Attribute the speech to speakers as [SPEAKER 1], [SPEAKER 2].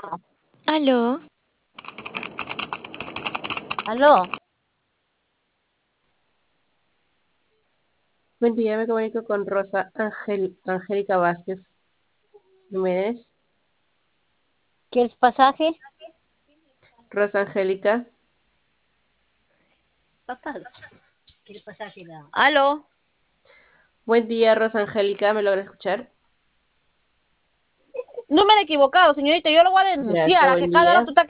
[SPEAKER 1] Aló,
[SPEAKER 2] Aló,
[SPEAKER 3] Buen día, me comunico con Rosa Angélica Vázquez Jiménez.
[SPEAKER 2] ¿quieres pasaje?
[SPEAKER 3] Rosa Angélica,
[SPEAKER 2] Papá, ¿quieres pasaje? Aló,
[SPEAKER 3] buen día, Rosa Angélica, ¿me logra escuchar?
[SPEAKER 2] número equivocado, señorita, yo lo voy a denunciar,
[SPEAKER 3] Gracias,
[SPEAKER 2] a
[SPEAKER 3] buen
[SPEAKER 2] que cada
[SPEAKER 3] día.
[SPEAKER 2] rato está